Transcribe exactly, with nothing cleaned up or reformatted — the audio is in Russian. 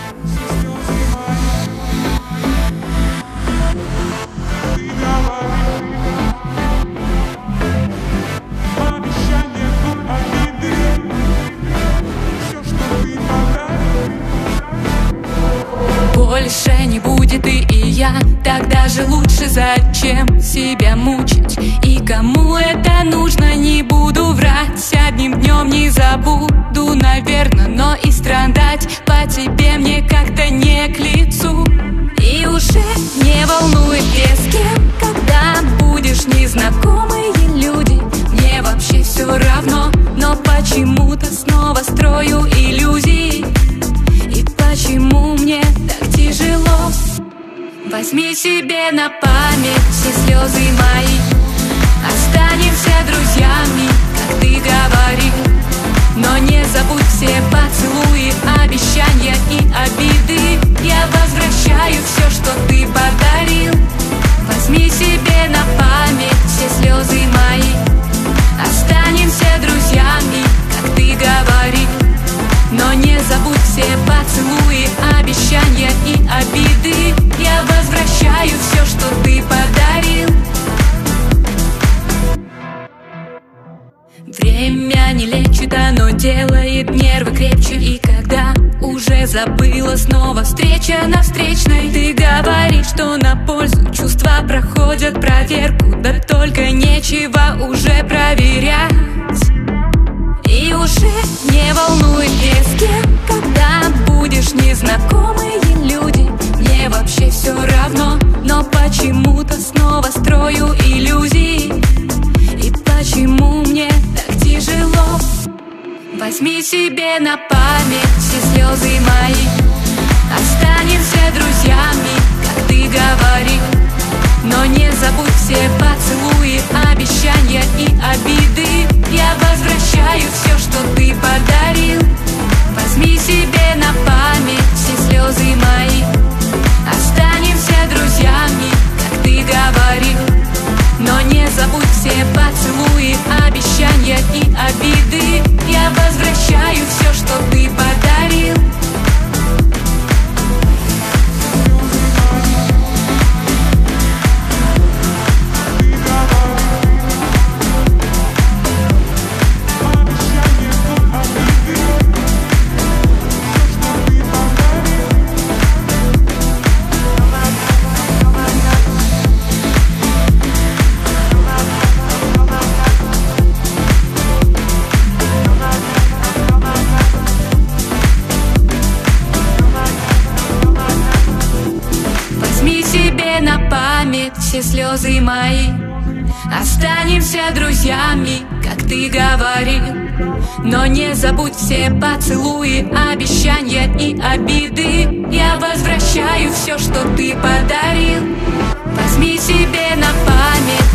Больше не будет ты и я, тогда же лучше зачем себя мучить? И кому это нужно, не буду врать. Одним днем не забуду, наверное, но и страдать по тебе мне как-то не к лицу. И уже не волнует, где с кем, когда будешь незнакомые люди. Мне вообще все равно, но почему-то снова строю иллюзии. И почему мне так тяжело? Возьми себе на память все слезы мои, останемся друзьями, как ты говорил. Но не забудь все поцелуи, обещания и обиды. Я возвращаю все, что ты подарил. Возьми себе на память все слезы мои, останемся друзьями, как ты говорил. Но не забудь все поцелуи, обещания и обиды. Я возвращаю все, что ты подарил. Время не лечит, оно делает нервы крепче. И когда уже забыла, снова встреча на встречной. Ты говоришь, что на пользу чувства проходят проверку. Да только нечего уже проверять. И уже не волнует, где с кем, когда будешь незнакомые люди. Мне вообще все равно, но почему-то снова строю иллюзии. И почему мне так тяжело? Возьми себе на память все слезы мои, останемся друзьями, как ты говорил. Но не забудь все поцелуи, обещания и обиды. Я возвращаю все, что ты подарил. Возьми себе на память все слезы мои, останемся друзьями, как ты говорил. Но не забудь все поцелуи, обещания и обиды. Я возвращаю все, что ты подарил. На память все слезы мои, останемся друзьями, как ты говорил. Но не забудь все поцелуи, обещания и обиды. Я возвращаю все, что ты подарил. Возьми себе на память